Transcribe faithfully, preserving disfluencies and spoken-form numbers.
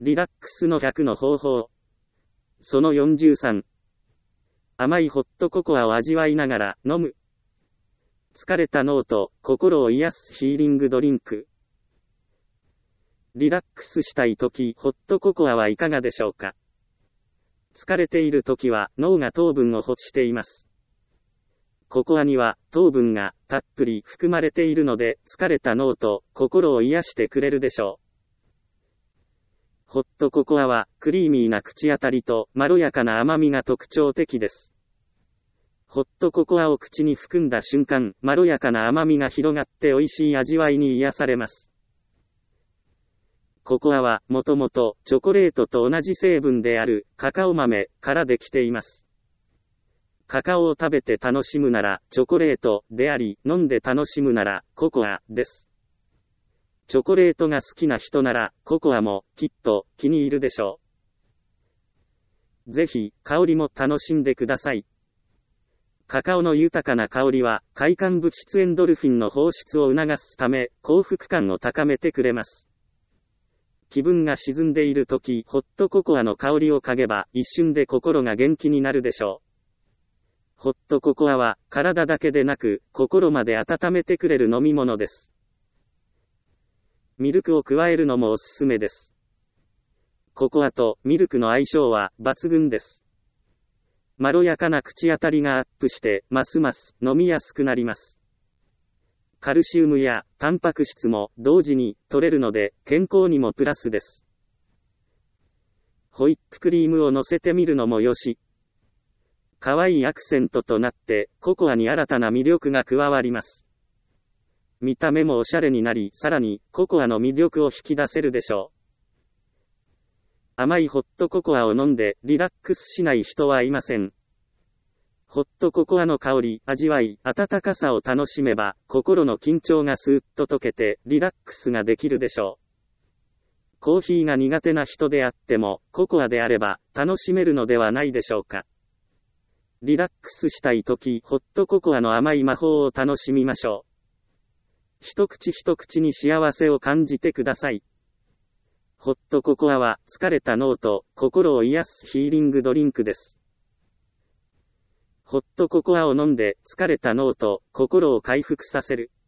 リラックスのひゃくの方法。そのよんじゅうさん。甘いホットココアを味わいながら飲む。疲れた脳と心を癒すヒーリングドリンク。リラックスしたいとき、ホットココアはいかがでしょうか。疲れているときは脳が糖分を欲しています。ココアには糖分がたっぷり含まれているので、疲れた脳と心を癒してくれるでしょう。ホットココアはクリーミーな口当たりとまろやかな甘みが特徴的です。ホットココアを口に含んだ瞬間、まろやかな甘みが広がって美味しい味わいに癒されます。ココアはもともとチョコレートと同じ成分であるカカオ豆からできています。カカオを食べて楽しむならチョコレートであり、飲んで楽しむならココアです。チョコレートが好きな人ならココアもきっと気に入るでしょう。ぜひ香りも楽しんでください。カカオの豊かな香りは快感物質エンドルフィンの放出を促すため幸福感を高めてくれます。気分が沈んでいるとき、ホットココアの香りを嗅げば一瞬で心が元気になるでしょう。ホットココアは体だけでなく心まで温めてくれる飲み物です。ミルクを加えるのもおすすめです。ココアとミルクの相性は抜群です。まろやかな口当たりがアップしてますます飲みやすくなります。カルシウムやタンパク質も同時に摂れるので健康にもプラスです。ホイップクリームを乗せてみるのもよし。可愛いアクセントとなってココアに新たな魅力が加わります。見た目もおしゃれになり、さらにココアの魅力を引き出せるでしょう。甘いホットココアを飲んでリラックスしない人はいません。ホットココアの香り、味わい、温かさを楽しめば、心の緊張がスーッと溶けて、リラックスができるでしょう。コーヒーが苦手な人であっても、ココアであれば、楽しめるのではないでしょうか。リラックスしたいとき、ホットココアの甘い魔法を楽しみましょう。一口一口に幸せを感じてください。ホットココアは、疲れた脳と心を癒すヒーリングドリンクです。ホットココアを飲んで疲れた脳と心を回復させる。